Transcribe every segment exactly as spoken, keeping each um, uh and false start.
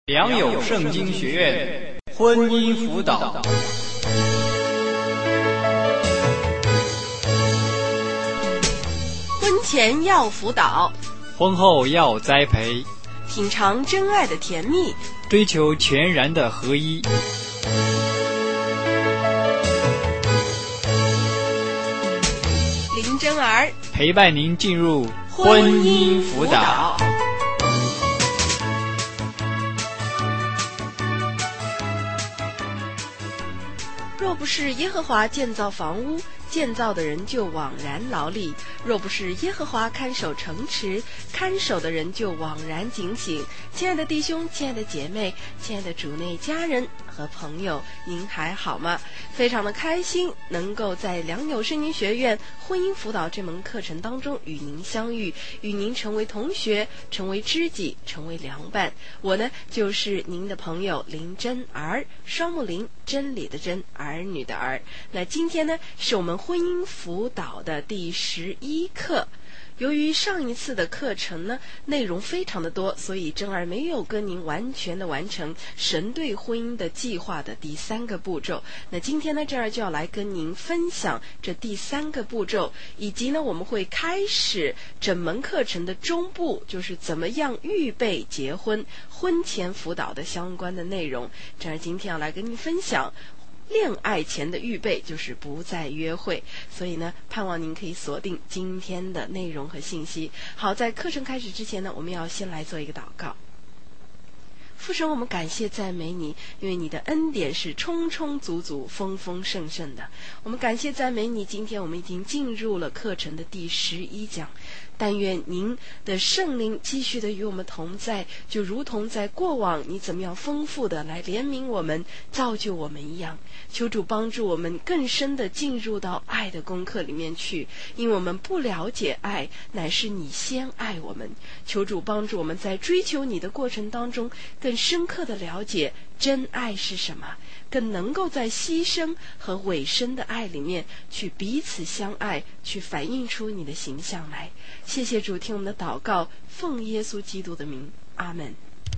良友圣经学院婚姻辅导， 婚前要辅导， 婚后要栽培， 品尝真爱的甜蜜， 追求全然的合一。 林真儿陪伴您进入婚姻辅导。 若不是耶和华建造房屋，建造的人就枉然劳力；若不是耶和华看守城池，看守的人就枉然警醒。亲爱的弟兄，亲爱的姐妹，亲爱的主内家人和朋友，您还好吗？非常的开心能够在良友圣经学院婚姻辅导这门课程当中与您相遇，与您成为同学，成为知己，成为良伴。我呢就是您的朋友林真儿，双木林，真理的真，儿女的儿。那今天呢是我们婚姻辅导的第十一课。由于上一次的课程呢内容非常的多，所以真儿没有跟您完全的完成神对婚姻的计划的第三个步骤。那今天呢真儿就要来跟您分享这第三个步骤，以及呢我们会开始整门课程的中部，就是怎么样预备结婚，婚前辅导的相关的内容。真儿今天要来跟您分享恋爱前的预备，就是不再约会。所以呢盼望您可以锁定今天的内容和信息。好，在课程开始之前呢，我们要先来做一个祷告。父神，我们感谢赞美你，因为你的恩典是充充足足，丰丰盛盛的。我们感谢赞美你，今天我们已经进入了课程的第十一讲。但愿您的圣灵继续的与我们同在，就如同在过往你怎么样丰富的来怜悯我们，造就我们一样。求主帮助我们更深的进入到爱的功课里面去，因为我们不了解爱，乃是你先爱我们。求主帮助我们在追求你的过程当中，更深刻的了解真爱是什么，更能够在牺牲和委身的爱里面去彼此相爱，去反映出你的形象来。谢谢主，听我们的祷告，奉耶稣基督的名，阿们。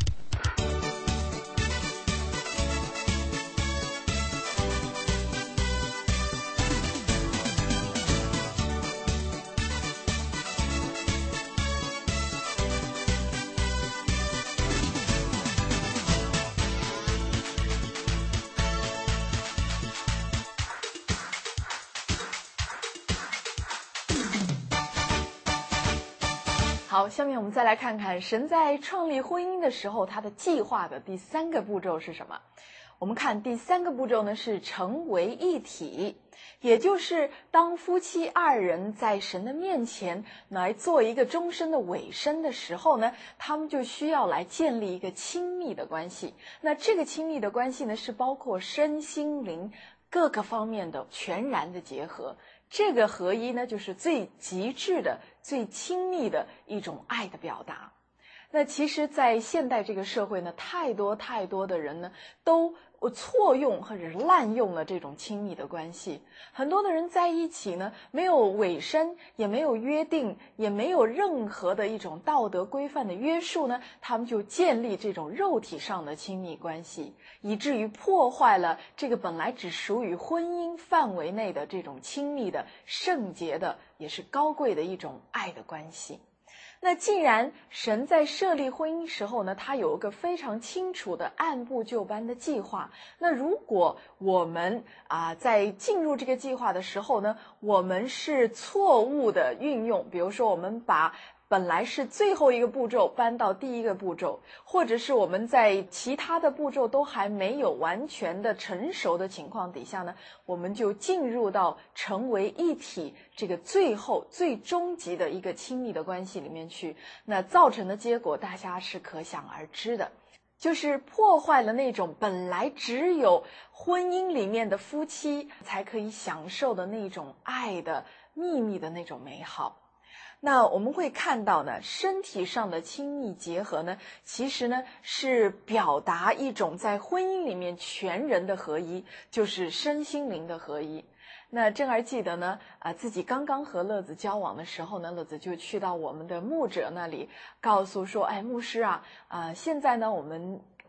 好，下面我们再来看看神在创立婚姻的时候，他的计划的第三个步骤是什么？我们看第三个步骤呢，是成为一体，也就是当夫妻二人在神的面前来做一个终身的委身的时候呢，他们就需要来建立一个亲密的关系。那这个亲密的关系呢，是包括身心灵各个方面的全然的结合。这个合一呢，就是最极致的、最亲密的一种爱的表达。那其实在现代这个社会呢，太多太多的人呢都错用或者是滥用了这种亲密的关系。很多的人在一起呢，没有委身，也没有约定，也没有任何的一种道德规范的约束呢，他们就建立这种肉体上的亲密关系，以至于破坏了这个本来只属于婚姻范围内的这种亲密的、圣洁的，也是高贵的一种爱的关系。那既然神在设立婚姻时候呢，他有一个非常清楚的按部就班的计划。那如果我们啊在进入这个计划的时候呢，我们是错误的运用，比如说我们把本来是最后一个步骤搬到第一个步骤，或者是我们在其他的步骤都还没有完全的成熟的情况底下呢，我们就进入到成为一体这个最后最终极的一个亲密的关系里面去，那造成的结果大家是可想而知的，就是破坏了那种本来只有婚姻里面的夫妻才可以享受的那种爱的秘密的那种美好。那我们会看到呢，身体上的亲密结合呢，其实呢是表达一种在婚姻里面全人的合一，就是身心灵的合一。那真儿记得呢，啊、呃，自己刚刚和乐子交往的时候呢，乐子就去到我们的牧者那里，告诉说，哎，牧师啊，啊、呃，现在呢我们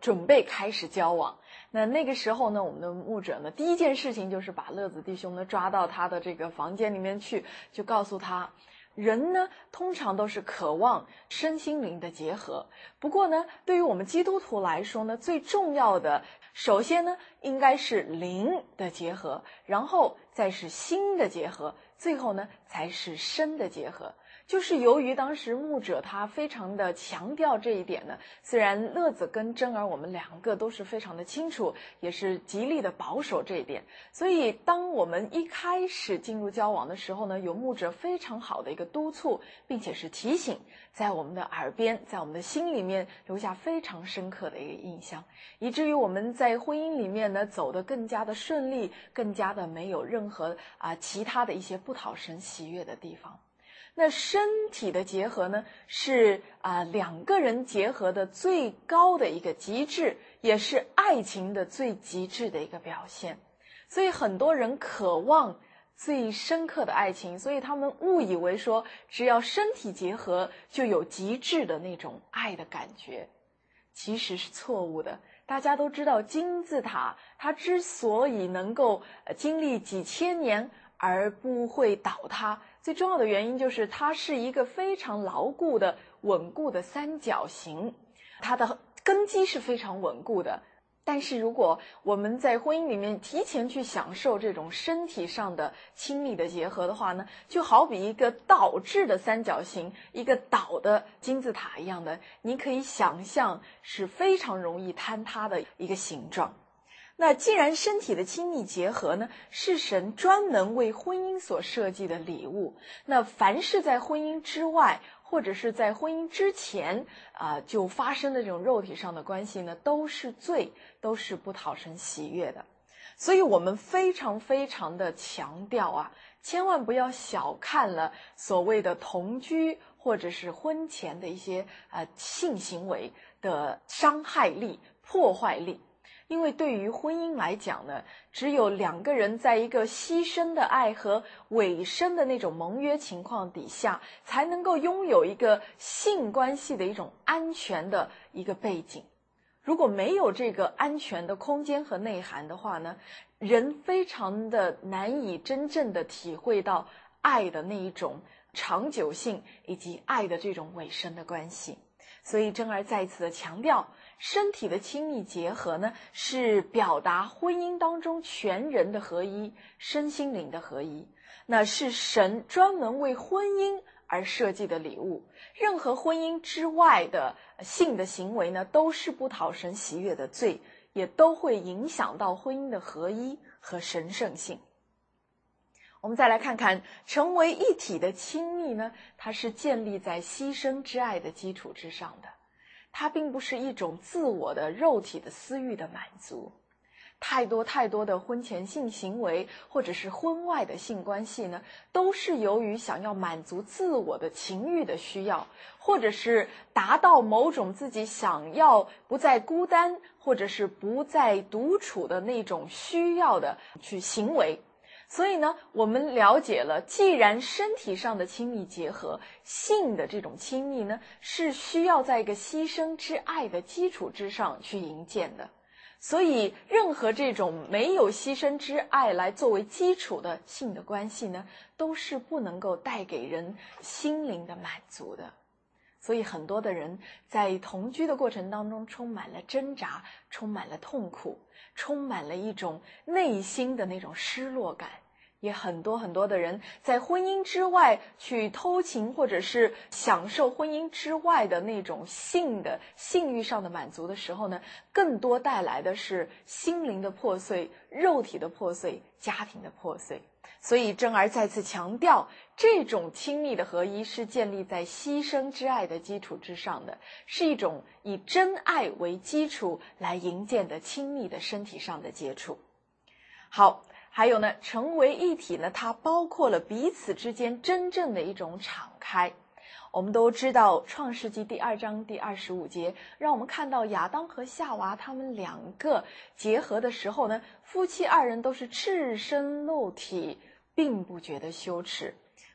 准备开始交往。那那个时候呢，我们的牧者呢，第一件事情就是把乐子弟兄呢抓到他的这个房间里面去，就告诉他，人呢通常都是渴望身心灵的结合，不过呢，对于我们基督徒来说呢，最重要的首先呢应该是灵的结合，然后再是心的结合，最后呢才是身的结合。就是由于当时牧者他非常的强调这一点呢，虽然乐子跟真儿我们两个都是非常的清楚，也是极力的保守这一点，所以当我们一开始进入交往的时候呢，有牧者非常好的一个督促，并且是提醒，在我们的耳边，在我们的心里面留下非常深刻的一个印象，以至于我们在婚姻里面呢走得更加的顺利，更加的没有任何啊其他的一些不讨神喜悦的地方。那身体的结合呢，是啊、呃、两个人结合的最高的一个极致，也是爱情的最极致的一个表现。所以很多人渴望最深刻的爱情，所以他们误以为说只要身体结合就有极致的那种爱的感觉，其实是错误的。大家都知道金字塔它之所以能够经历几千年而不会倒塌，最重要的原因就是它是一个非常牢固的稳固的三角形，它的根基是非常稳固的。但是如果我们在婚姻里面提前去享受这种身体上的亲密的结合的话呢，就好比一个倒置的三角形，一个倒的金字塔一样的，你可以想象是非常容易坍塌的一个形状。那既然身体的亲密结合呢，是神专门为婚姻所设计的礼物，那凡是在婚姻之外或者是在婚姻之前啊、呃、就发生的这种肉体上的关系呢，都是罪，都是不讨神喜悦的。所以我们非常非常的强调啊，千万不要小看了所谓的同居或者是婚前的一些呃性行为的伤害力、破坏力。因为对于婚姻来讲呢，只有两个人在一个牺牲的爱和委身的那种盟约情况底下，才能够拥有一个性关系的一种安全的一个背景。如果没有这个安全的空间和内涵的话呢，人非常的难以真正的体会到爱的那一种长久性以及爱的这种委身的关系。所以真儿再次的强调，身体的亲密结合呢，是表达婚姻当中全人的合一，身心灵的合一，那是神专门为婚姻而设计的礼物。任何婚姻之外的性的行为呢，都是不讨神喜悦的罪，也都会影响到婚姻的合一和神圣性。我们再来看看成为一体的亲密呢，它是建立在牺牲之爱的基础之上的，它并不是一种自我的肉体的私欲的满足。太多太多的婚前性行为或者是婚外的性关系呢，都是由于想要满足自我的情欲的需要，或者是达到某种自己想要不再孤单或者是不再独处的那种需要的去行为。所以呢，我们了解了，既然身体上的亲密结合，性的这种亲密呢，是需要在一个牺牲之爱的基础之上去营建的。所以任何这种没有牺牲之爱来作为基础的性的关系呢，都是不能够带给人心灵的满足的。所以很多的人在同居的过程当中充满了挣扎，充满了痛苦，充满了一种内心的那种失落感。也很多很多的人在婚姻之外去偷情，或者是享受婚姻之外的那种性的性欲上的满足的时候呢，更多带来的是心灵的破碎、肉体的破碎、家庭的破碎。所以真儿再次强调，这种亲密的合一是建立在牺牲之爱的基础之上的，是一种以真爱为基础来营建的亲密的身体上的接触。好，还有呢，成为一体呢，它包括了彼此之间真正的一种敞开。我们都知道创世纪第二章第二十五节，让我们看到亚当和夏娃他们两个结合的时候呢，夫妻二人都是赤身露体，并不觉得羞耻。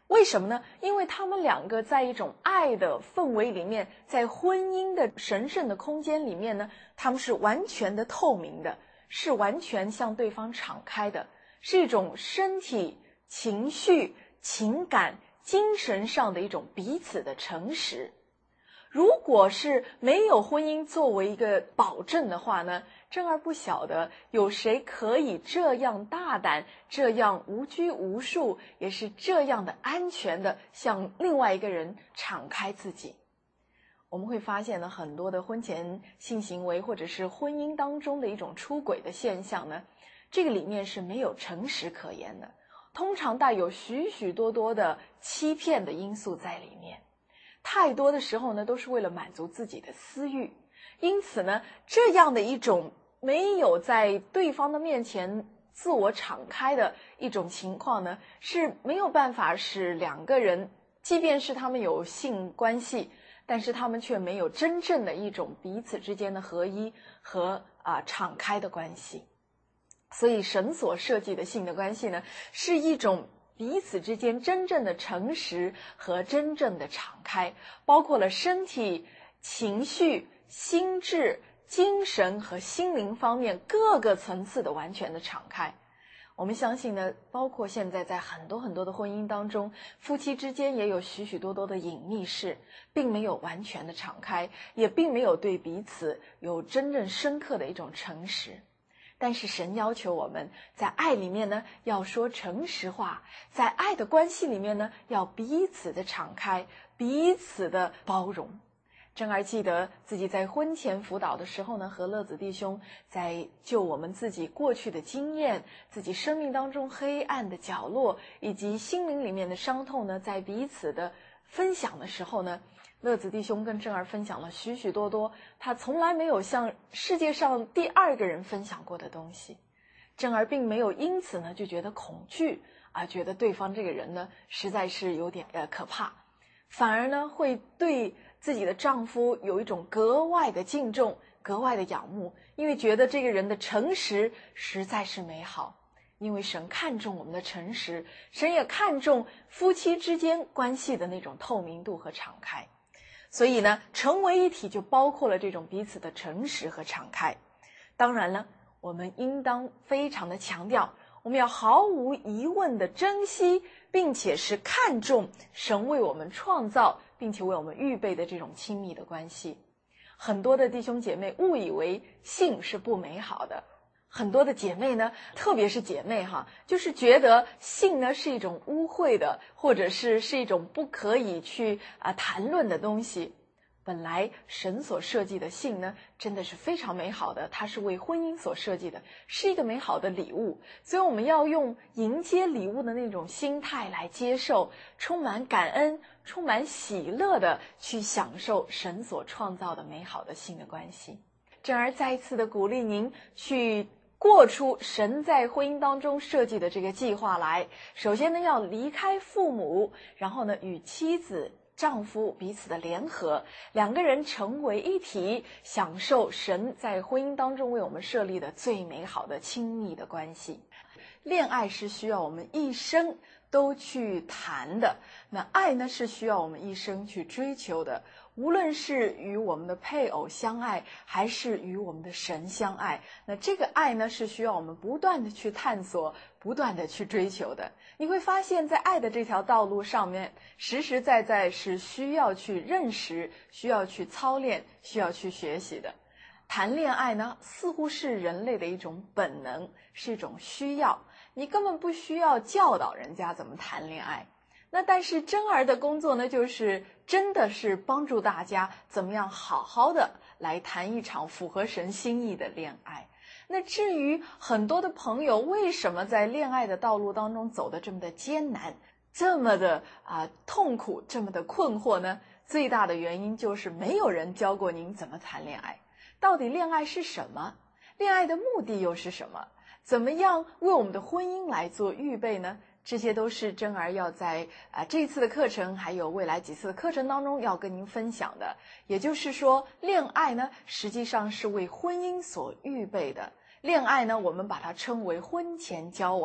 为什么呢？因为他们两个在一种爱的氛围里面，在婚姻的神圣的空间里面呢，他们是完全的透明的，是完全向对方敞开的，是一种身体、情绪、情感、精神上的一种彼此的诚实。如果是没有婚姻作为一个保证的话呢，真儿不晓得有谁可以这样大胆，这样无拘无束，也是这样的安全的向另外一个人敞开自己。我们会发现呢，很多的婚前性行为或者是婚姻当中的一种出轨的现象呢，这个里面是没有诚实可言的，通常带有许许多多的欺骗的因素在里面。太多的时候呢，都是为了满足自己的私欲，因此呢，这样的一种没有在对方的面前自我敞开的一种情况呢，是没有办法使两个人，即便是他们有性关系，但是他们却没有真正的一种彼此之间的合一和啊、呃、敞开的关系。所以神所设计的性的关系呢，是一种彼此之间真正的诚实和真正的敞开，包括了身体、情绪、心智、精神和心灵方面各个层次的完全的敞开。我们相信呢，包括现在在很多很多的婚姻当中，夫妻之间也有许许多多的隐秘事，并没有完全的敞开，也并没有对彼此有真正深刻的一种诚实。但是神要求我们在爱里面呢，要说诚实话，在爱的关系里面呢，要彼此的敞开，彼此的包容。珍儿记得自己在婚前辅导的时候呢，和乐子弟兄在就我们自己过去的经验，自己生命当中黑暗的角落，以及心灵里面的伤痛呢，在彼此的分享的时候呢，乐子弟兄跟珍儿分享了许许多多他从来没有向世界上第二个人分享过的东西。珍儿并没有因此呢就觉得恐惧啊，觉得对方这个人呢实在是有点呃可怕，反而呢会对自己的丈夫有一种格外的敬重，格外的仰慕，因为觉得这个人的诚实实在是美好。因为神看重我们的诚实，神也看重夫妻之间关系的那种透明度和敞开。所以呢，成为一体就包括了这种彼此的诚实和敞开。当然了，我们应当非常的强调，我们要毫无疑问的珍惜，并且是看重神为我们创造并且为我们预备的这种亲密的关系。很多的弟兄姐妹误以为性是不美好的，很多的姐妹呢，特别是姐妹哈，就是觉得性呢是一种污秽的，或者是是一种不可以去啊、呃、谈论的东西。本来神所设计的性呢，真的是非常美好的，它是为婚姻所设计的，是一个美好的礼物。所以我们要用迎接礼物的那种心态来接受，充满感恩、充满喜乐的去享受神所创造的美好的性的关系。珍儿再一次的鼓励您去过出神在婚姻当中设计的这个计划来。首先呢，要离开父母，然后呢，与妻子丈夫彼此的联合，两个人成为一体，享受神在婚姻当中为我们设立的最美好的亲密的关系。恋爱是需要我们一生都去谈的，那爱呢是需要我们一生去追求的。无论是与我们的配偶相爱，还是与我们的神相爱，那这个爱呢是需要我们不断的去探索，不断的去追求的。你会发现在爱的这条道路上面，实实在在是需要去认识，需要去操练，需要去学习的。谈恋爱呢，似乎是人类的一种本能，是一种需要，你根本不需要教导人家怎么谈恋爱。那但是珍儿的工作呢，就是真的是帮助大家怎么样好好的来谈一场符合神心意的恋爱。那至于很多的朋友为什么在恋爱的道路当中走得这么的艰难，这么的啊、呃、痛苦，这么的困惑呢？最大的原因就是没有人教过您怎么谈恋爱。到底恋爱是什么？恋爱的目的又是什么？怎么样为我们的婚姻来做预备呢？这些都是珍儿要在啊、呃、这一次的课程，还有未来几次的课程当中要跟您分享的。也就是说，恋爱呢，实际上是为婚姻所预备的。恋爱呢，我们把它称为婚前交往。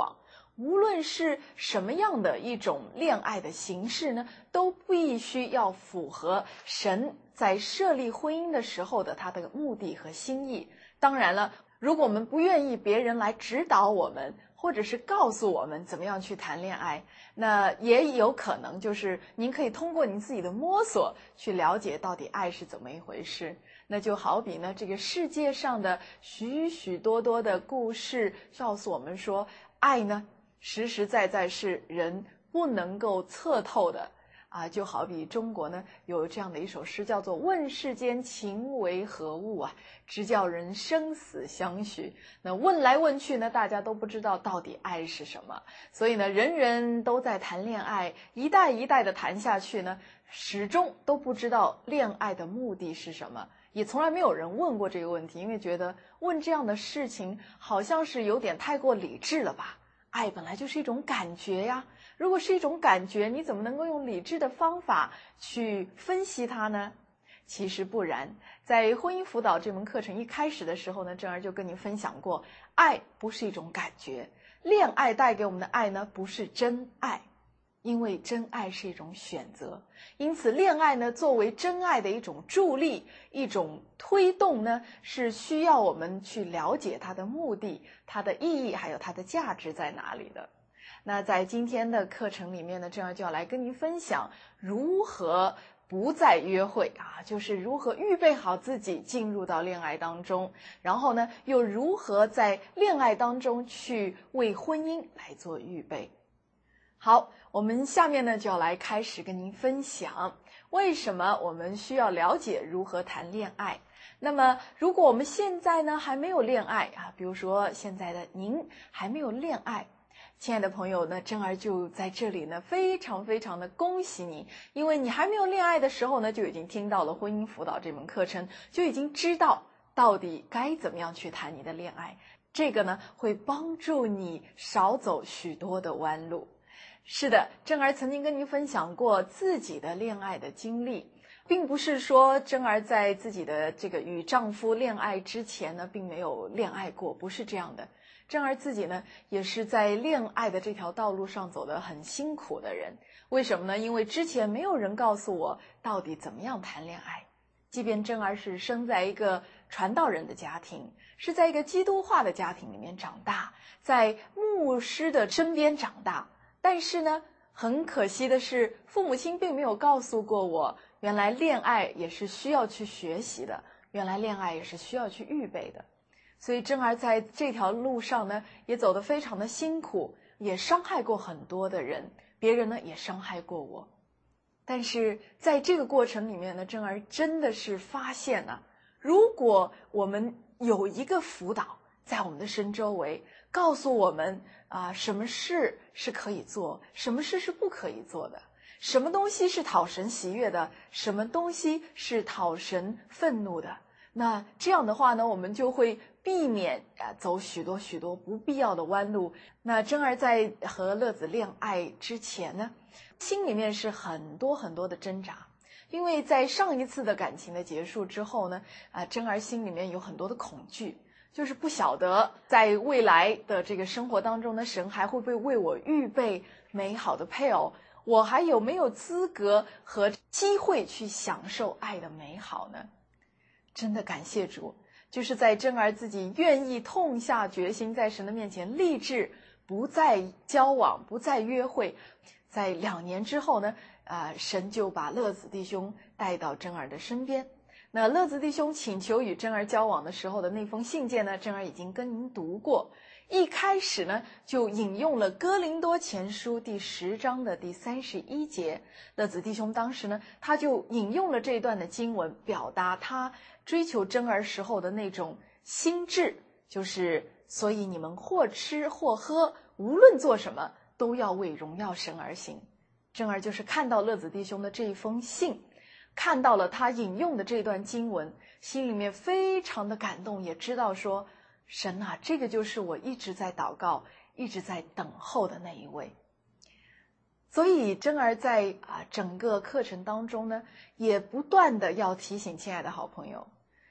无论是什么样的一种恋爱的形式呢，都必须要符合神在设立婚姻的时候的他的目的和心意。当然了，如果我们不愿意别人来指导我们，或者是告诉我们怎么样去谈恋爱，那也有可能就是您可以通过您自己的摸索去了解到底爱是怎么一回事。那就好比呢，这个世界上的许许多多的故事告诉我们说，爱呢实实在在是人不能够测透的啊。就好比中国呢有这样的一首诗，叫做问世间情为何物啊，直叫人生死相许。那问来问去呢，大家都不知道到底爱是什么，所以呢人人都在谈恋爱，一代一代的谈下去呢，始终都不知道恋爱的目的是什么，也从来没有人问过这个问题，因为觉得问这样的事情好像是有点太过理智了吧。爱本来就是一种感觉呀，如果是一种感觉，你怎么能够用理智的方法去分析它呢？其实不然，在婚姻辅导这门课程一开始的时候呢，正儿就跟您分享过，爱不是一种感觉，恋爱带给我们的爱呢，不是真爱，因为真爱是一种选择，因此恋爱呢作为真爱的一种助力，一种推动呢，是需要我们去了解它的目的，它的意义，还有它的价值在哪里的。那在今天的课程里面呢，正儿就要来跟您分享如何不再约会啊，就是如何预备好自己进入到恋爱当中，然后呢又如何在恋爱当中去为婚姻来做预备。好，我们下面呢就要来开始跟您分享为什么我们需要了解如何谈恋爱。那么如果我们现在呢还没有恋爱啊，比如说现在的您还没有恋爱，亲爱的朋友呢，正儿就在这里呢非常非常的恭喜你，因为你还没有恋爱的时候呢就已经听到了婚姻辅导这门课程，就已经知道到底该怎么样去谈你的恋爱，这个呢会帮助你少走许多的弯路。是的，正儿曾经跟您分享过自己的恋爱的经历，并不是说正儿在自己的这个与丈夫恋爱之前呢并没有恋爱过，不是这样的。正儿自己呢也是在恋爱的这条道路上走得很辛苦的人。为什么呢？因为之前没有人告诉我到底怎么样谈恋爱。即便正儿是生在一个传道人的家庭，是在一个基督化的家庭里面长大，在牧师的身边长大，但是呢很可惜的是，父母亲并没有告诉过我，原来恋爱也是需要去学习的，原来恋爱也是需要去预备的。所以正儿在这条路上呢也走得非常的辛苦，也伤害过很多的人，别人呢也伤害过我。但是在这个过程里面呢，正儿真的是发现啊，如果我们有一个辅导在我们的身周围，告诉我们啊，什么事是可以做，什么事是不可以做的，什么东西是讨神喜悦的，什么东西是讨神愤怒的，那这样的话呢，我们就会避免啊走许多许多不必要的弯路。那真儿在和乐子恋爱之前呢，心里面是很多很多的挣扎，因为在上一次的感情的结束之后呢，啊真儿心里面有很多的恐惧，就是不晓得在未来的这个生活当中呢，神还会不会为我预备美好的配偶，我还有没有资格和机会去享受爱的美好呢？真的感谢主，就是在真儿自己愿意痛下决心，在神的面前立志不再交往，不再约会，在两年之后呢，啊、呃，神就把乐子弟兄带到真儿的身边。那乐子弟兄请求与真儿交往的时候的那封信件呢，真儿已经跟您读过。一开始呢，就引用了哥林多前书第十章的第三十一节。乐子弟兄当时呢，他就引用了这段的经文，表达他追求真儿时候的那种心志，就是所以你们或吃或喝，无论做什么，都要为荣耀神而行。真儿就是看到乐子弟兄的这一封信，看到了他引用的这段经文，心里面非常的感动，也知道说，神啊，这个就是我一直在祷告，一直在等候的那一位。所以真儿在啊整个课程当中呢，也不断的要提醒亲爱的好朋友，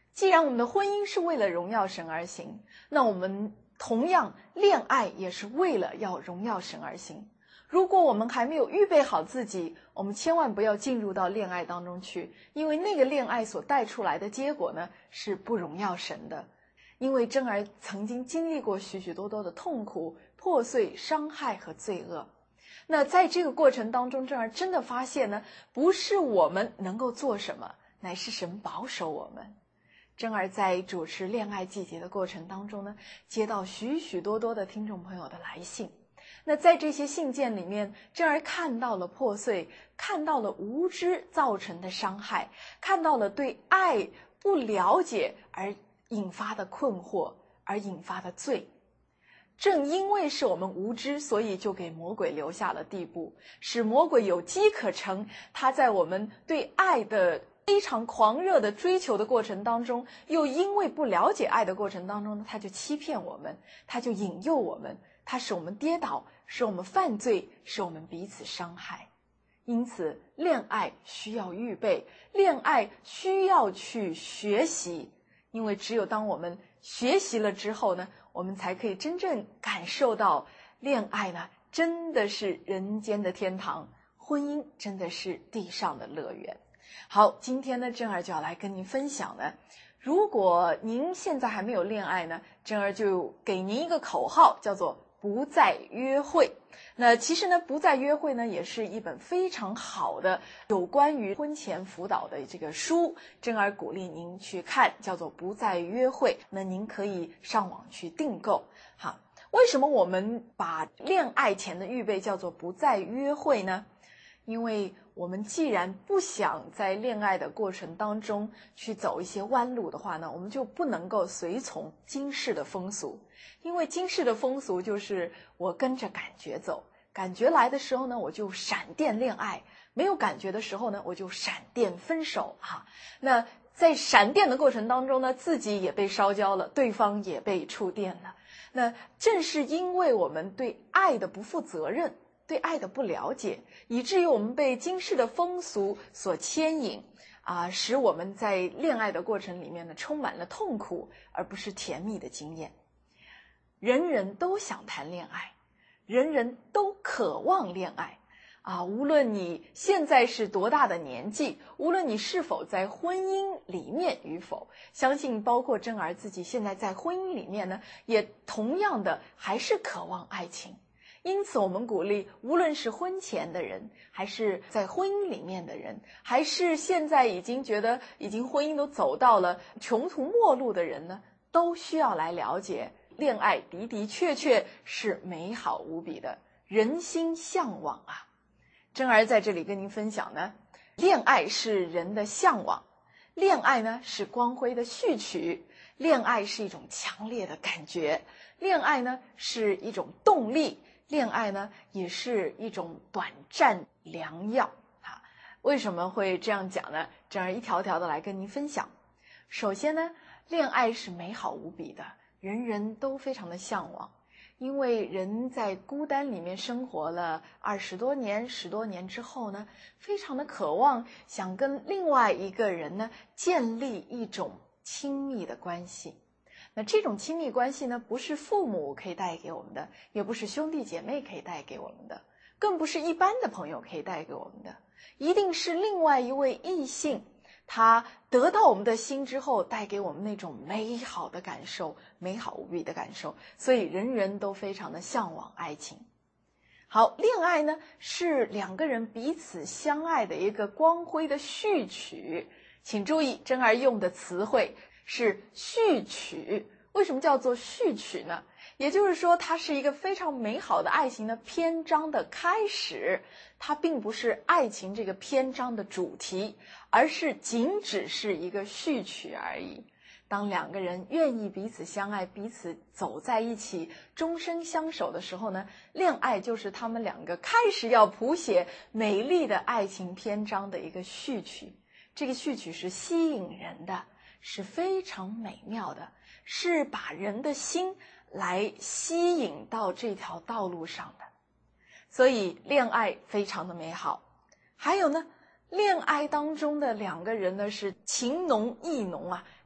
既然我们的婚姻是为了荣耀神而行，那我们同样恋爱也是为了要荣耀神而行。如果我们还没有预备好自己，我们千万不要进入到恋爱当中去，因为那个恋爱所带出来的结果呢，是不荣耀神的。因为珍儿曾经经历过许许多多的痛苦、破碎、伤害和罪恶。那在这个过程当中，珍儿真的发现呢，不是我们能够做什么，乃是神保守我们。珍儿在主持恋爱季节的过程当中呢，接到许许多多的听众朋友的来信。那在这些信件里面，珍儿看到了破碎，看到了无知造成的伤害，看到了对爱不了解而引发的困惑，而引发的罪。正因为是我们无知，所以就给魔鬼留下了地步，使魔鬼有机可乘。他在我们对爱的非常狂热的追求的过程当中，又因为不了解爱的过程当中，他就欺骗我们，他就引诱我们，他使我们跌倒，使我们犯罪，使我们彼此伤害。因此恋爱需要预备，恋爱需要去学习，因为只有当我们学习了之后呢，我们才可以真正感受到恋爱呢真的是人间的天堂，婚姻真的是地上的乐园。好，今天呢珍儿就要来跟您分享呢，如果您现在还没有恋爱呢，珍儿就给您一个口号，叫做不再约会。那其实呢，不再约会呢，也是一本非常好的有关于婚前辅导的这个书，珍儿鼓励您去看，叫做不再约会。那您可以上网去订购。好，为什么我们把恋爱前的预备叫做不再约会呢？因为我们既然不想在恋爱的过程当中去走一些弯路的话呢，我们就不能够随从今世的风俗。因为今世的风俗就是我跟着感觉走，感觉来的时候呢，我就闪电恋爱，没有感觉的时候呢，我就闪电分手啊。那在闪电的过程当中呢，自己也被烧焦了，对方也被触电了。那正是因为我们对爱的不负责任，对爱的不了解，以至于我们被今世的风俗所牵引啊，使我们在恋爱的过程里面呢，充满了痛苦，而不是甜蜜的经验。人人都想谈恋爱，人人都渴望恋爱啊！无论你现在是多大的年纪，无论你是否在婚姻里面与否，相信包括珍儿自己现在在婚姻里面呢，也同样的还是渴望爱情。因此我们鼓励无论是婚前的人，还是在婚姻里面的人，还是现在已经觉得已经婚姻都走到了穷途末路的人呢，都需要来了解恋爱的的确确是美好无比的，人心向往啊。珍儿在这里跟您分享呢，恋爱是人的向往，恋爱呢是光辉的序曲，恋爱是一种强烈的感觉，恋爱呢是一种动力，恋爱呢也是一种短暂良药啊。为什么会这样讲呢？珍儿一条条的来跟您分享。首先呢，恋爱是美好无比的，人人都非常的向往，因为人在孤单里面生活了二十多年、十多年之后呢，非常的渴望想跟另外一个人呢建立一种亲密的关系。那这种亲密关系呢，不是父母可以带给我们的，也不是兄弟姐妹可以带给我们的，更不是一般的朋友可以带给我们的，一定是另外一位异性，他得到我们的心之后，带给我们那种美好的感受，美好无比的感受，所以人人都非常的向往爱情。好，恋爱呢是两个人彼此相爱的一个光辉的序曲。请注意，珍儿用的词汇是序曲。为什么叫做序曲呢？也就是说，它是一个非常美好的爱情的篇章的开始，它并不是爱情这个篇章的主题，而是仅只是一个序曲而已。当两个人愿意彼此相爱，彼此走在一起，终身相守的时候呢，恋爱就是他们两个开始要谱写美丽的爱情篇章的一个序曲。这个序曲是吸引人的，是非常美妙的，是把人的心来吸引到这条道路上的。所以恋爱非常的美好。还有呢，恋爱当中的两个人呢是情浓意浓啊，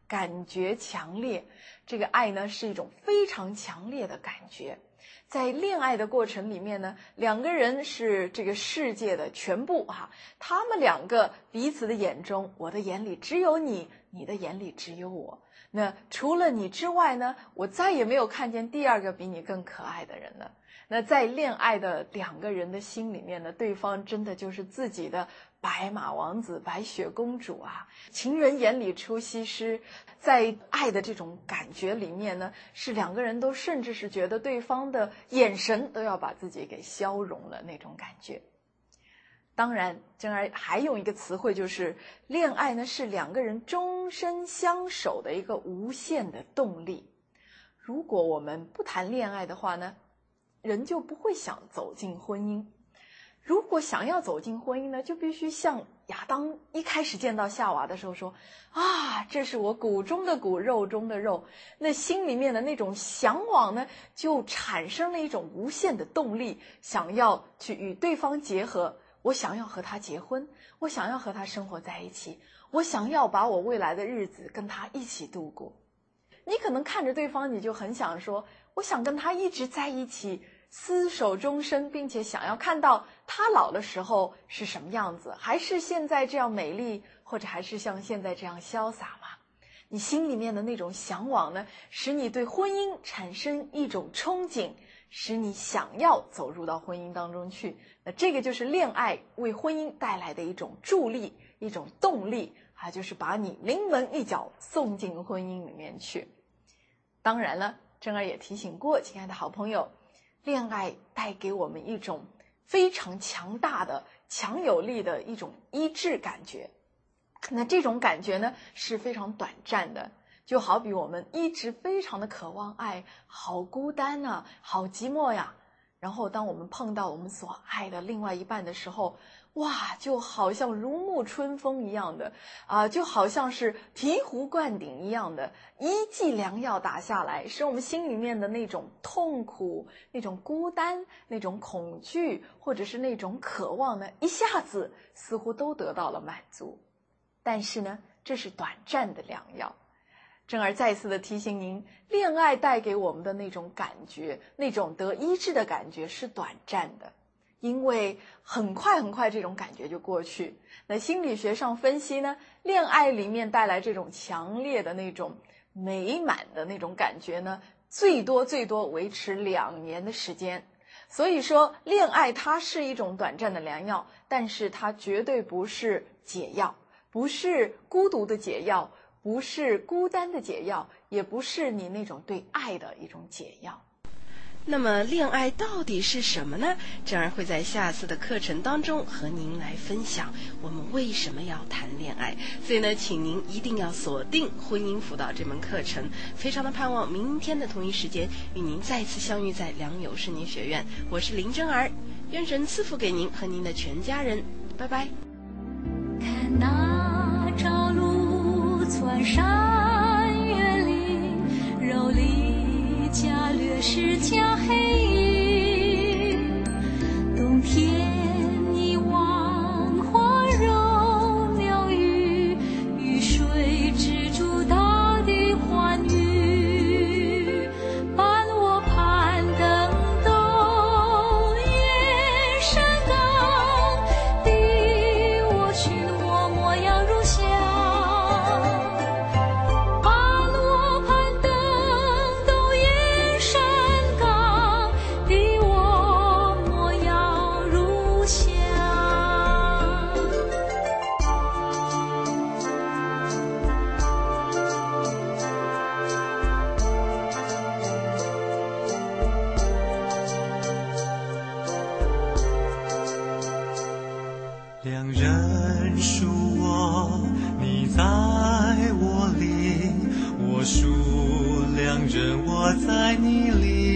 感觉强烈。这个爱呢是一种非常强烈的感觉。在恋爱的过程里面呢，两个人是这个世界的全部啊，他们两个彼此的眼中，我的眼里只有你，你的眼里只有我。那除了你之外呢，我再也没有看见第二个比你更可爱的人了。那在恋爱的两个人的心里面呢，对方真的就是自己的白马王子、白雪公主啊，情人眼里出西施。在爱的这种感觉里面呢，是两个人都甚至是觉得对方的眼神都要把自己给消融了那种感觉。当然，珍儿还用一个词汇，就是恋爱呢是两个人终身相守的一个无限的动力。如果我们不谈恋爱的话呢，人就不会想走进婚姻。如果想要走进婚姻呢，就必须像亚当一开始见到夏娃的时候说，啊，这是我骨中的骨，肉中的肉。那心里面的那种向往呢，就产生了一种无限的动力，想要去与对方结合。我想要和他结婚，我想要和他生活在一起，我想要把我未来的日子跟他一起度过。你可能看着对方，你就很想说，我想跟他一直在一起，厮守终生，并且想要看到他老的时候是什么样子，还是现在这样美丽，或者还是像现在这样潇洒吗？你心里面的那种向往呢，使你对婚姻产生一种憧憬，使你想要走入到婚姻当中去。那这个就是恋爱为婚姻带来的一种助力，一种动力啊，就是把你临门一脚送进婚姻里面去。当然了，珍儿也提醒过亲爱的好朋友，恋爱带给我们一种非常强大的、强有力的一种医治感觉。那这种感觉呢是非常短暂的，就好比我们一直非常的渴望爱，好孤单啊，好寂寞呀。然后当我们碰到我们所爱的另外一半的时候，哇，就好像如沐春风一样的啊、呃，就好像是醍醐灌顶一样的，一剂良药打下来，使我们心里面的那种痛苦、那种孤单、那种恐惧，或者是那种渴望呢，一下子似乎都得到了满足。但是呢，这是短暂的良药。珍儿再次的提醒您，恋爱带给我们的那种感觉，那种得医治的感觉是短暂的，因为很快很快这种感觉就过去。那心理学上分析呢，恋爱里面带来这种强烈的那种美满的那种感觉呢，最多最多维持两年的时间。所以说，恋爱它是一种短暂的良药，但是它绝对不是解药，不是孤独的解药，不是孤单的解药，也不是你那种对爱的一种解药。 那么恋爱到底是什么呢？珍儿会在下次的课程当中和您来分享我们为什么要谈恋爱。所以呢，请您一定要锁定婚姻辅导这门课程。非常的盼望明天的同一时间与您再次相遇在良友圣经学院。我是林珍儿，愿神赐福给您和您的全家人。拜拜。 看那朝露窜山岳里，柔里夹掠是将黑影，冬天一望花容鸟语，雨水止住大地欢愉，伴我攀登斗燕山岗，敌我寻我模样如相，伴我攀登斗燕山岗，敌我模样如相。 两人属我，你在我里，我属两人，我在你里。